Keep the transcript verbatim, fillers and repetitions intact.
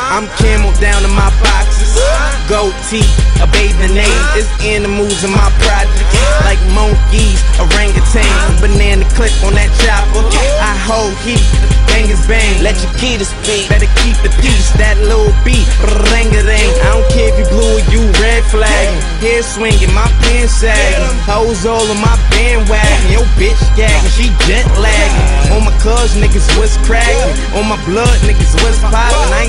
I'm camel down in my boxes, gold teeth, a bathing ape. It's animals in my project, like monkeys, orangutan, banana clip on that chopper. I hold heat, bangers bang. Let your kid speak, better keep the peace. That little beat, ring-a-ding. I don't care if you blue or you red flag. Hair swinging, my pants sagging, hoes all on my bandwagon. Yo bitch gagging, she jet lagging. On my cuz niggas, what's cracking? On my blood niggas, what's poppin'? I ain't